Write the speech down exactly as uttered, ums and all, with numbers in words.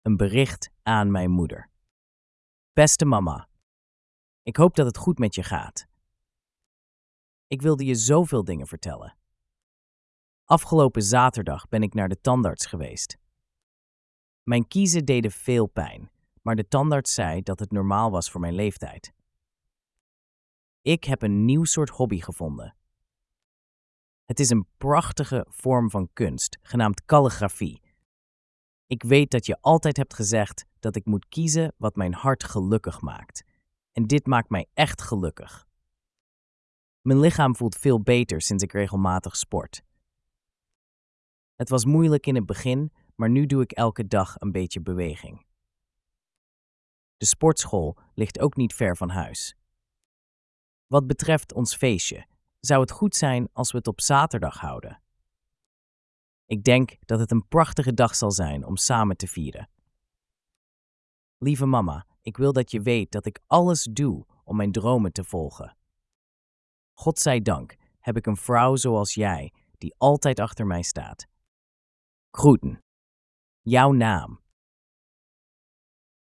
een bericht aan mijn moeder. Beste mama, ik hoop dat het goed met je gaat. Ik wilde je zoveel dingen vertellen. Afgelopen zaterdag ben ik naar de tandarts geweest. Mijn kiezen deden veel pijn, maar de tandarts zei dat het normaal was voor mijn leeftijd. Ik heb een nieuw soort hobby gevonden. Het is een prachtige vorm van kunst, genaamd kalligrafie. Ik weet dat je altijd hebt gezegd dat ik moet kiezen wat mijn hart gelukkig maakt. En dit maakt mij echt gelukkig. Mijn lichaam voelt veel beter sinds ik regelmatig sport. Het was moeilijk in het begin, maar nu doe ik elke dag een beetje beweging. De sportschool ligt ook niet ver van huis. Wat betreft ons feestje, zou het goed zijn als we het op zaterdag houden. Ik denk dat het een prachtige dag zal zijn om samen te vieren. Lieve mama, ik wil dat je weet dat ik alles doe om mijn dromen te volgen. Godzijdank heb ik een vrouw zoals jij die altijd achter mij staat. Groeten. Jouw naam.